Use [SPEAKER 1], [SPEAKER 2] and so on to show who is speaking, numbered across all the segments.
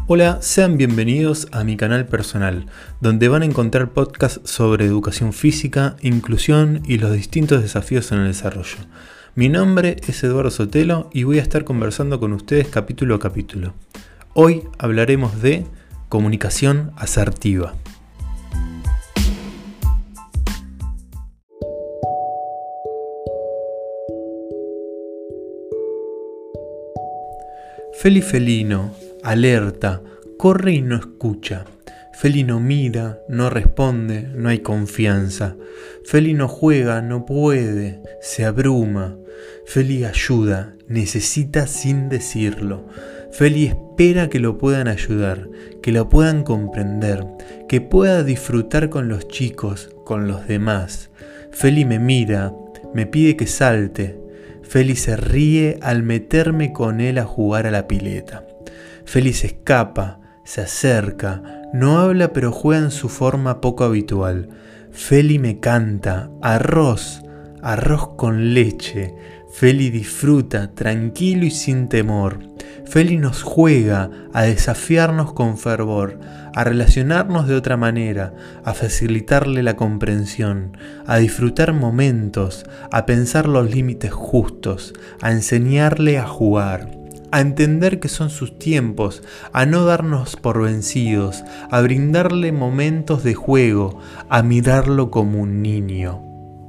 [SPEAKER 1] Hola, sean bienvenidos a mi canal personal, donde van a encontrar podcasts sobre educación física, inclusión y los distintos desafíos en el desarrollo. Mi nombre es Eduardo Sotelo y voy a estar conversando con ustedes capítulo a capítulo. Hoy hablaremos de comunicación asertiva. Felino, alerta, corre y no escucha. Felino mira, no responde, no hay confianza. Felino juega, no puede, se abruma. Feli ayuda, necesita sin decirlo. Feli espera que lo puedan ayudar, que lo puedan comprender, que pueda disfrutar con los chicos, con los demás. Feli me mira, me pide que salte. Feli se ríe al meterme con él a jugar a la pileta. Feli se escapa, se acerca, no habla pero juega en su forma poco habitual. Feli me canta, arroz con leche. Feli disfruta, tranquilo y sin temor. Feli nos juega a desafiarnos con fervor, a relacionarnos de otra manera, a facilitarle la comprensión, a disfrutar momentos, a pensar los límites justos, a enseñarle a jugar, a entender que son sus tiempos, a no darnos por vencidos, a brindarle momentos de juego, a mirarlo como un niño.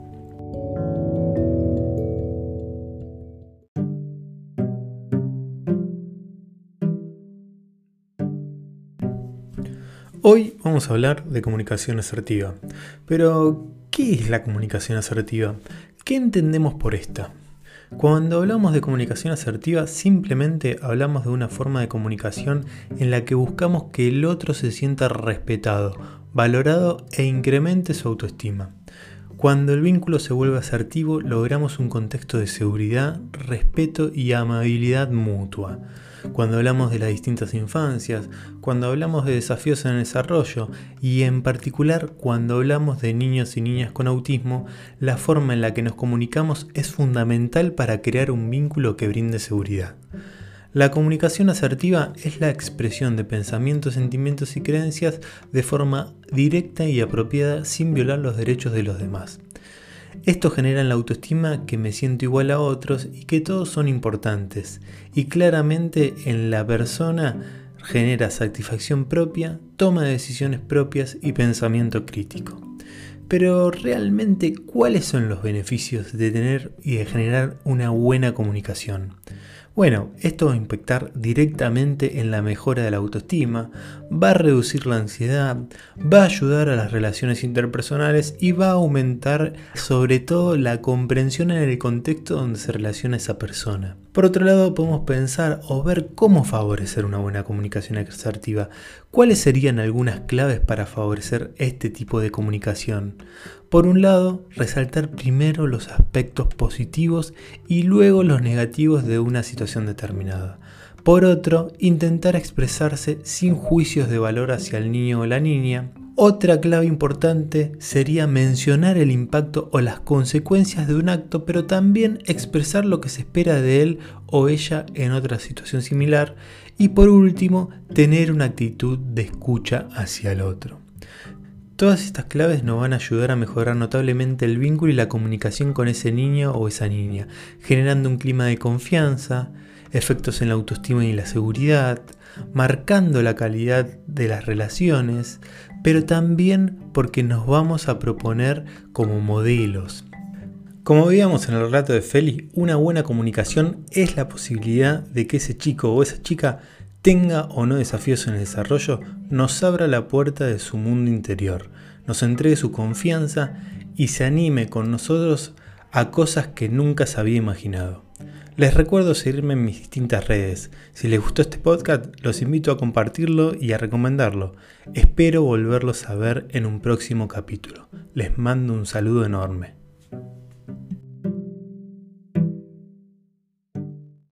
[SPEAKER 1] Hoy vamos a hablar de comunicación asertiva. Pero, ¿qué es la comunicación asertiva? ¿Qué entendemos por esta? Cuando hablamos de comunicación asertiva, simplemente hablamos de una forma de comunicación en la que buscamos que el otro se sienta respetado, valorado e incremente su autoestima. Cuando el vínculo se vuelve asertivo, logramos un contexto de seguridad, respeto y amabilidad mutua. Cuando hablamos de las distintas infancias, cuando hablamos de desafíos en el desarrollo y en particular cuando hablamos de niños y niñas con autismo, la forma en la que nos comunicamos es fundamental para crear un vínculo que brinde seguridad. La comunicación asertiva es la expresión de pensamientos, sentimientos y creencias de forma directa y apropiada sin violar los derechos de los demás. Esto genera en la autoestima que me siento igual a otros y que todos son importantes, y claramente en la persona genera satisfacción propia, toma de decisiones propias y pensamiento crítico. Pero realmente, ¿cuáles son los beneficios de tener y de generar una buena comunicación? Bueno, esto va a impactar directamente en la mejora de la autoestima, va a reducir la ansiedad, va a ayudar a las relaciones interpersonales y va a aumentar sobre todo la comprensión en el contexto donde se relaciona esa persona. Por otro lado, podemos pensar o ver cómo favorecer una buena comunicación asertiva. ¿Cuáles serían algunas claves para favorecer este tipo de comunicación? Por un lado, resaltar primero los aspectos positivos y luego los negativos de una situación determinada. Por otro, intentar expresarse sin juicios de valor hacia el niño o la niña. Otra clave importante sería mencionar el impacto o las consecuencias de un acto, pero también expresar lo que se espera de él o ella en otra situación similar. Y por último, tener una actitud de escucha hacia el otro. Todas estas claves nos van a ayudar a mejorar notablemente el vínculo y la comunicación con ese niño o esa niña, generando un clima de confianza, efectos en la autoestima y la seguridad, marcando la calidad de las relaciones, pero también porque nos vamos a proponer como modelos. Como veíamos en el relato de Feli, una buena comunicación es la posibilidad de que ese chico o esa chica tenga o no desafíos en el desarrollo, nos abra la puerta de su mundo interior, nos entregue su confianza y se anime con nosotros a cosas que nunca se había imaginado. Les recuerdo seguirme en mis distintas redes. Si les gustó este podcast, los invito a compartirlo y a recomendarlo. Espero volverlos a ver en un próximo capítulo. Les mando un saludo enorme.